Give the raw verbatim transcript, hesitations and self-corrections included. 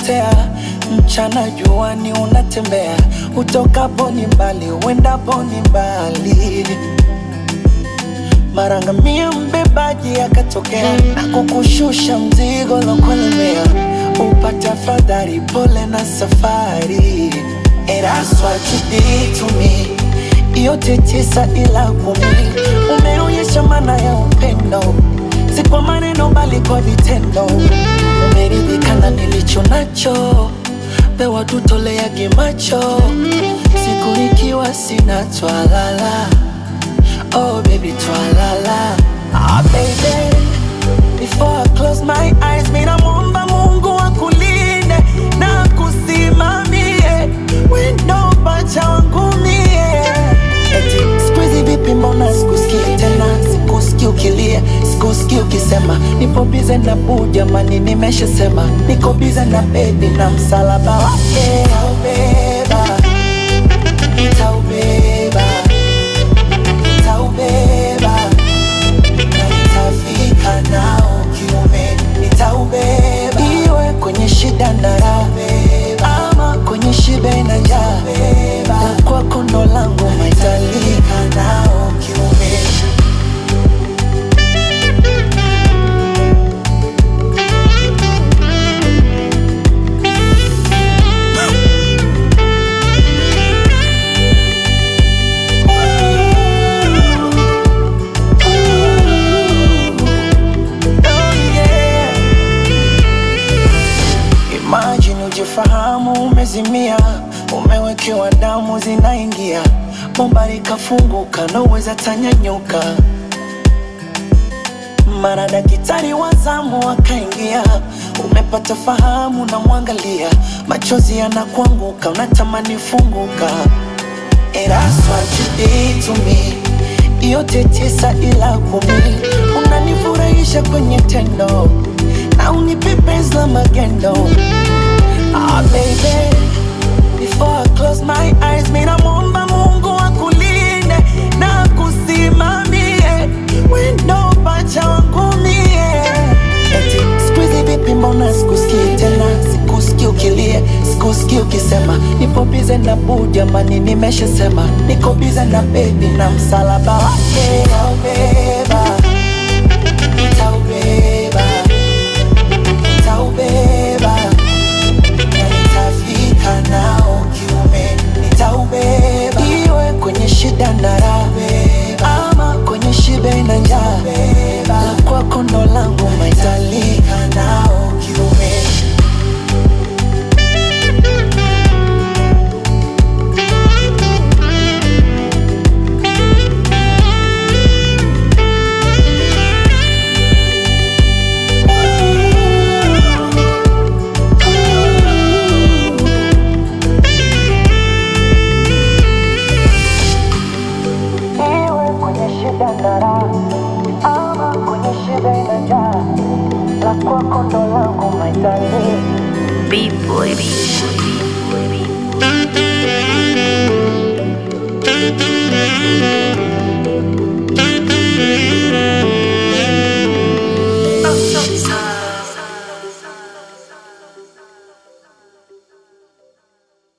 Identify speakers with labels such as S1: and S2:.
S1: unapotea, mchana juani unatembea, utokapo ni mbali, uendapo ni mbali. Marangamia mbebaji akatokea na kukushusha mzigo lokulemea, upate afadhali pole na safari. And that's what you did to me. Yote tisa ila kumi, umeonyesha maana ya upendo, si kwa maneno bali kwa vitendo. Umeridhika na nilicho nacho, pewa tutoleage macho, siku ikiwa sina twalala. Oh baby twalala. Ah baby, before I close my eyes, mina muomba Mungu akulinde na kusimamie, wendo pacha wangu mie. Eti squeezy vipi mbona sikusikii tena, sikusikii ukilia, sikusikii ukisema nipo bize na boo, jamani nimeshasema niko bize na baby na msalaba wake. Nitaubeba, nitaubeba, nitaubeba, na nitafika nao kiume. Nitaubeba, iwe kwenye shida na raha, ama kwenye shibe na njaa, na kwako ndo langu maitalika nao kiume. Imagine ujifahamu umezimia, umewekewa damu zinaingia, bomba likafunguka na uweza tanyanyuka. Mara daktari wa zamu akaingia, umepata fahamu na mwangalia, machozi yanakuanguka unatamani funguka. And that's what you did to me. Yote tisa ila kumi, unanifurahisha kwenye tendo na unipe penzi la magendo. Ah baby, before I close my eyes, mina muomba Mungu akulinde na kusimamie, wendo pacha wangu mie. Eti squeezy vipi mbona sikusikii tena, sikusikii ukilia, sikusikii ukisema nipo bize na boo, jamani nimeshasema niko bize na baby na msalaba wake.